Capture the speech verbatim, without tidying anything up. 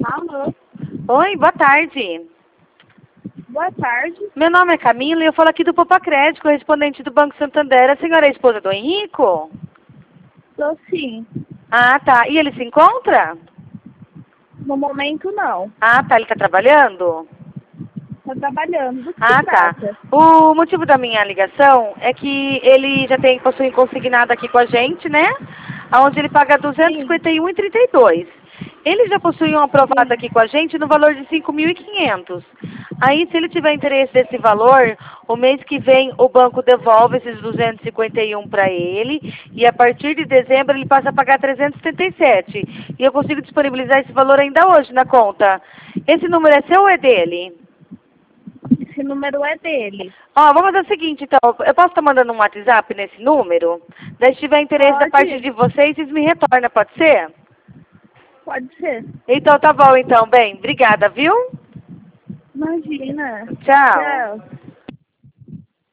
Alô? Oi, boa tarde. Boa tarde. Meu nome é Camila e eu falo aqui do Popa Crédito, correspondente do Banco Santander. A senhora é a esposa do Henrico? Tô sim. Ah, tá. E ele se encontra? No momento, não. Ah, tá. Ele tá trabalhando? Tô trabalhando. Do que Ah, se tá. trata? O motivo da minha ligação é que ele já tem possui consignado aqui com a gente, né? Onde ele paga duzentos e cinquenta e um reais e trinta e dois centavos. Ele já possui um aprovado aqui com a gente no valor de cinco mil e quinhentos reais. Aí, se ele tiver interesse desse valor, o mês que vem o banco devolve esses duzentos e cinquenta e um para ele e a partir de dezembro ele passa a pagar trezentos e setenta e sete. E eu consigo disponibilizar esse valor ainda hoje na conta. Esse número é seu ou é dele? Esse número é dele. Ó, vamos fazer o seguinte, então. Eu posso estar mandando um WhatsApp nesse número? Daí, se tiver interesse da parte Pode? de vocês, vocês me retornam, pode ser? Pode ser. Então, tá bom, então. Bem, obrigada, viu? Imagina. Tchau. Tchau.